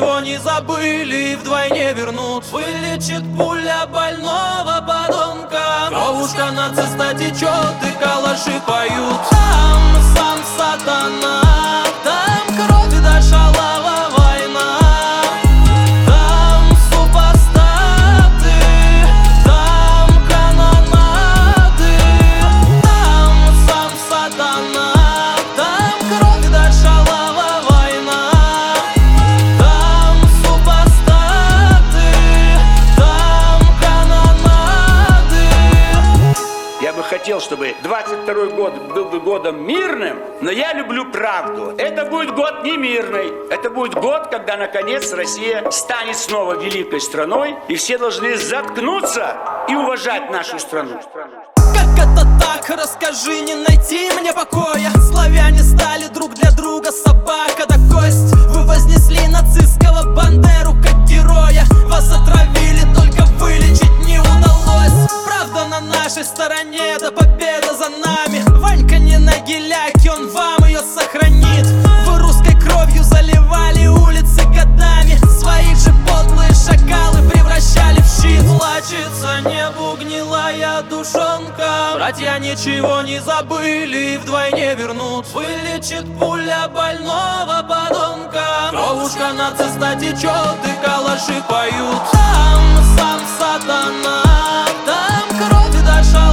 ничего не забыли и вдвойне вернут. Вылечит пуля больного подонка. Кровушка нациста течет и калаши поют. Там сам сатана, там кровь до шалава война. Там супостаты, там канонады. Там сам сатана, там кровь до шалава война. Там супостаты, там канонады. Я бы хотел, чтобы 22-й год был бы годом мирным, но я люблю правду. Это будет год не мирный. Это будет год, когда, наконец, Россия станет снова великой страной, и все должны заткнуться и уважать нашу страну. Как это так? Расскажи, не найти мне покоя. Славяне стали друг для друга собака да кость. Вы вознесли нацистского Бандеру как героя. Вас отравили, только вылечить не удалось. Правда на нашей стороне, да победа за нами. Ванька не на геляке, он вам ее сохранит. Вы русской кровью заливали улицы годами. Своих же подлые шакалы превращали в щит. Плачется небу гнилая душонка. Братья ничего не забыли и вдвойне вернут. Вылечит пуля больного подонка. Кровушка нациста течет и калаши поют. Там сам сатана, там кровь до шалава.